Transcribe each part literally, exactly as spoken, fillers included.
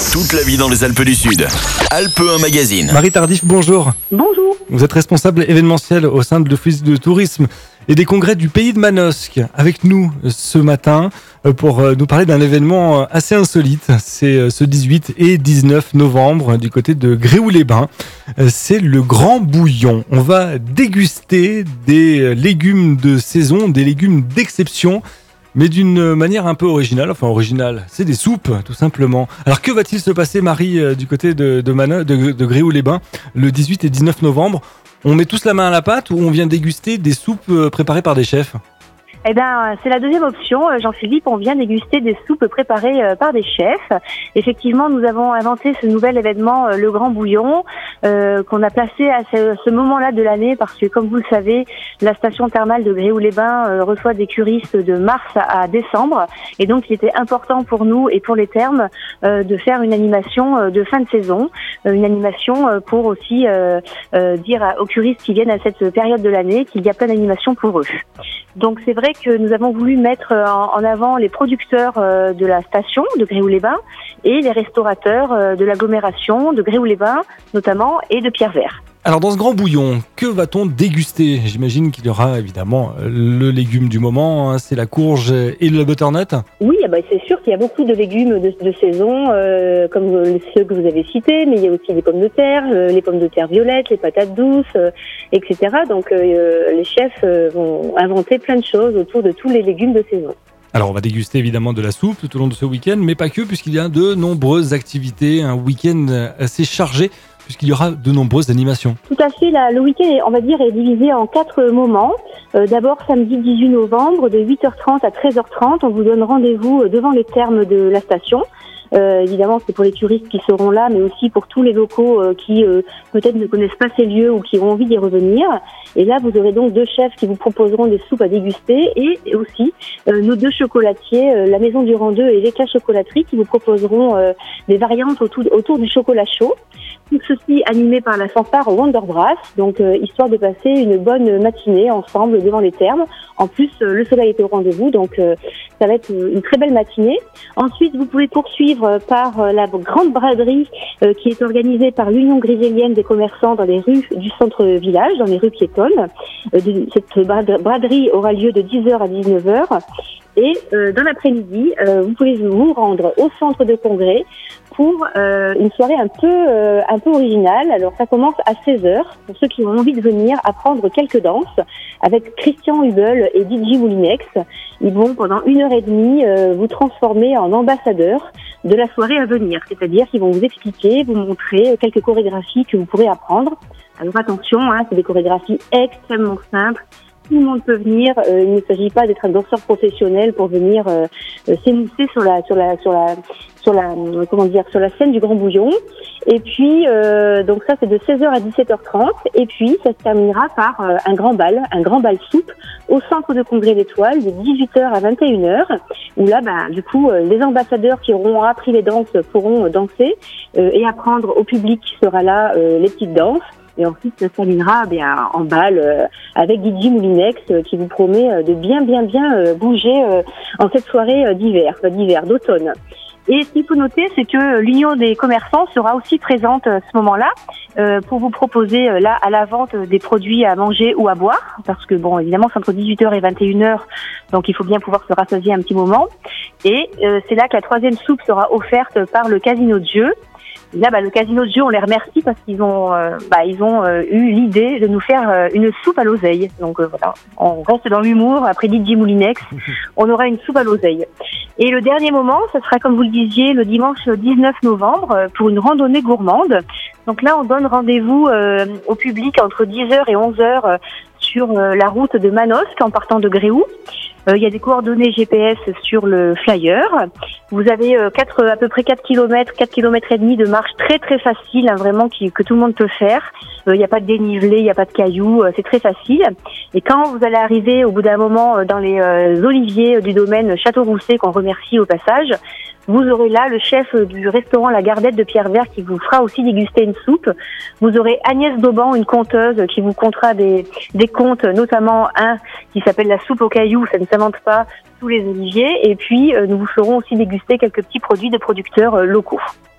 Toute la vie dans les Alpes du Sud. Alpes un magazine. Marie Tardif, bonjour. Bonjour. Vous êtes responsable événementiel au sein de l'Office de tourisme et des congrès du Pays de Manosque. Avec nous ce matin pour nous parler d'un événement assez insolite. C'est ce dix-huit et dix-neuf novembre du côté de Gréoux-les-Bains. C'est le Grand Bouillon. On va déguster des légumes de saison, des légumes d'exception, mais d'une manière un peu originale. Enfin, originale, c'est des soupes, tout simplement. Alors, que va-t-il se passer, Marie, du côté de, de, Mano, de, de Gréoux-les-Bains, le dix-huit et dix-neuf novembre? On met tous la main à la pâte ou on vient déguster des soupes préparées par des chefs? Eh ben, c'est la deuxième option, Jean-Philippe. On vient déguster des soupes préparées par des chefs. Effectivement, nous avons inventé ce nouvel événement, le Grand Bouillon, euh, qu'on a placé à ce, ce moment-là de l'année parce que, comme vous le savez, la station thermale de Gréoux-les-Bains euh, reçoit des curistes de mars à décembre. Et donc, il était important pour nous et pour les thermes euh, de faire une animation euh, de fin de saison, euh, une animation euh, pour aussi euh, euh, dire à, aux curistes qui viennent à cette période de l'année qu'il y a plein d'animations pour eux. Donc, c'est vrai que nous avons voulu mettre en avant les producteurs de la station de Gréoux-les-Bains et les restaurateurs de l'agglomération de Gréoux-les-Bains notamment et de Pierrevert. Alors dans ce Grand Bouillon, que va-t-on déguster? J'imagine qu'il y aura évidemment le légume du moment, hein, c'est la courge et le butternut. Oui, bah c'est sûr qu'il y a beaucoup de légumes de, de saison, euh, comme ceux que vous avez cités, mais il y a aussi les pommes de terre, euh, les pommes de terre violettes, les patates douces, euh, et cetera. Donc euh, les chefs euh, vont inventer plein de choses autour de tous les légumes de saison. Alors on va déguster évidemment de la soupe tout au long de ce week-end, mais pas que, puisqu'il y a de nombreuses activités, un week-end assez chargé, puisqu'il y aura de nombreuses animations. Tout à fait, là, le week-end, on va dire, est divisé en quatre moments. Euh, d'abord, samedi dix-huit novembre, de huit heures trente à treize heures trente, on vous donne rendez-vous devant les thermes de la station. Euh, évidemment, c'est pour les touristes qui seront là, mais aussi pour tous les locaux euh, qui euh, peut-être ne connaissent pas ces lieux ou qui ont envie d'y revenir. Et là, vous aurez donc deux chefs qui vous proposeront des soupes à déguster et aussi euh, nos deux chocolatiers, euh, la Maison du Rang deux et l'Éclat Chocolaterie, qui vous proposeront euh, des variantes autour, autour du chocolat chaud. Tout ceci animé par la fanfare Wonder Brass, donc euh, histoire de passer une bonne matinée ensemble devant les thermes. En plus, euh, le soleil est au rendez-vous, donc euh, ça va être une très belle matinée. Ensuite, vous pouvez poursuivre par euh, la grande braderie euh, qui est organisée par l'Union griselienne des commerçants dans les rues du centre-village, dans les rues piétonnes. Euh, de, cette braderie aura lieu de dix heures à dix-neuf heures. Et euh, dans l'après-midi, euh, vous pouvez vous rendre au centre de congrès pour euh, une soirée un peu euh, un peu originale. Alors ça commence à seize heures pour ceux qui ont envie de venir apprendre quelques danses avec Christian Hubel et D J Moulinex. Ils vont pendant une heure et demie euh, vous transformer en ambassadeur de la soirée à venir. C'est-à-dire qu'ils vont vous expliquer, vous montrer quelques chorégraphies que vous pourrez apprendre. Alors attention, hein, c'est des chorégraphies extrêmement simples. Tout le monde peut venir. Euh, il ne s'agit pas d'être un danseur professionnel pour venir euh, euh, s'émousser sur la sur la sur la sur la euh, comment dire sur la scène du Grand Bouillon. Et puis euh, donc ça c'est de seize heures à dix-sept heures trente. Et puis ça se terminera par euh, un grand bal, un grand bal soupe au centre de congrès l'Étoile de dix-huit heures à vingt et une heures. Où là bah du coup euh, les ambassadeurs qui auront appris les danses pourront euh, danser euh, et apprendre au public qui sera là euh, les petites danses. Et ensuite, ça se terminera bien en bal euh, avec D J Moulinex euh, qui vous promet euh, de bien, bien, bien euh, bouger euh, en cette soirée euh, d'hiver, euh, d'hiver, d'automne. Et ce qu'il faut noter, c'est que l'Union des commerçants sera aussi présente à ce moment-là euh, pour vous proposer euh, là à la vente des produits à manger ou à boire, parce que bon, évidemment, c'est entre dix-huit heures et vingt et une heures, donc il faut bien pouvoir se rassasier un petit moment. Et euh, c'est là que la troisième soupe sera offerte par le Casino de Jeu. Là, bah, le Casino de Jeu, on les remercie parce qu'ils ont, euh, bah, ils ont euh, eu l'idée de nous faire euh, une soupe à l'oseille. Donc euh, voilà, on reste dans l'humour. Après D J Moulinex, on aura une soupe à l'oseille. Et le dernier moment, ce sera, comme vous le disiez, le dimanche dix-neuf novembre euh, pour une randonnée gourmande. Donc là, on donne rendez-vous euh, au public entre dix heures et onze heures euh, sur euh, la route de Manosque en partant de Gréoux. Euh, il y a des coordonnées G P S sur le flyer. Vous avez euh, quatre, à peu près quatre kilomètres, quatre kilomètres et demi de marche très très facile, hein, vraiment qui, que tout le monde peut faire. Il euh, n'y a pas de dénivelé, il n'y a pas de cailloux, euh, c'est très facile. Et quand vous allez arriver au bout d'un moment euh, dans les euh, oliviers du domaine Château-Rousset, qu'on remercie au passage, vous aurez là le chef du restaurant La Gardette de Pierrevert qui vous fera aussi déguster une soupe. Vous aurez Agnès Dauban, une conteuse, qui vous contera des, des contes, notamment un qui s'appelle la soupe aux cailloux, ça ne s'invente pas, sous les oliviers. Et puis, euh, nous vous ferons aussi déguster quelques petits produits de producteurs euh, locaux.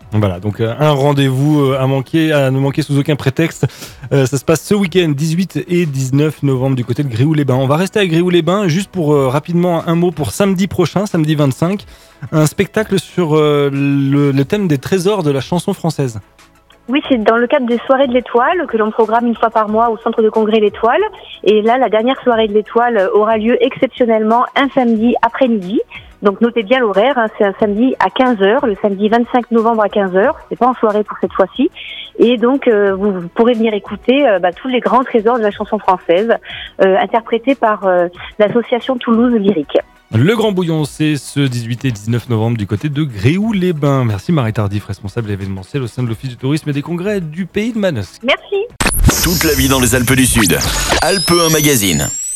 Voilà, donc euh, un rendez-vous euh, à manquer, à ne manquer sous aucun prétexte. Euh, ça se passe ce week-end, dix-huit et dix-neuf novembre, du côté de Gréoux-les-Bains. On va rester à Gréoux-les-Bains, juste pour euh, rapidement un mot pour samedi prochain, samedi vingt-cinq, un spectacle sur euh, le, le thème des trésors de la chanson française. Oui, c'est dans le cadre des soirées de l'Étoile que l'on programme une fois par mois au centre de congrès l'Étoile. Et là, la dernière soirée de l'Étoile aura lieu exceptionnellement un samedi après-midi. Donc notez bien l'horaire, hein, c'est un samedi à quinze heures, le samedi vingt-cinq novembre à quinze heures. C'est pas en soirée pour cette fois-ci. Et donc euh, vous, vous pourrez venir écouter euh, bah, tous les grands trésors de la chanson française, euh, interprétés par euh, l'association Toulouse Lyrique. Le Grand Bouillon, c'est ce dix-huit et dix-neuf novembre du côté de Gréoux-les-Bains. Merci Marie Tardif, responsable événementiel au sein de l'Office du tourisme et des congrès du Pays de Manosque. Merci. Toute la vie dans les Alpes du Sud. Alpe un Magazine.